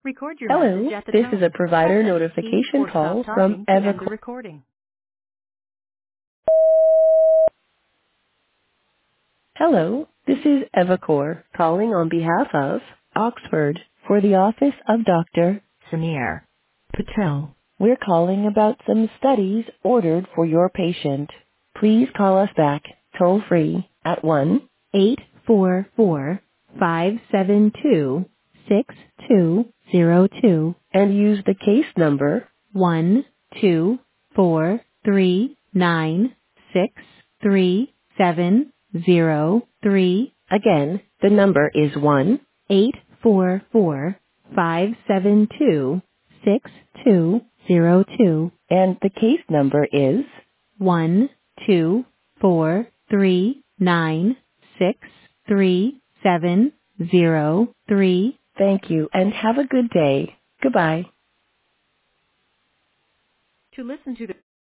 Record your message Hello, at the this is a tone. Press provider any key notification or stop call from talking to end the Evercore. recording. Hello, this is Evercore calling on behalf of Oxford for the office of Dr. Samir Patel. We're calling about some studies ordered for your patient. Please call us back toll free at 1-844-572-6202 and use the case number 124396373. Again, the number is 1-844-572-6202 and the case number is 124396373. Thank you and have a good day. Goodbye. To listen to the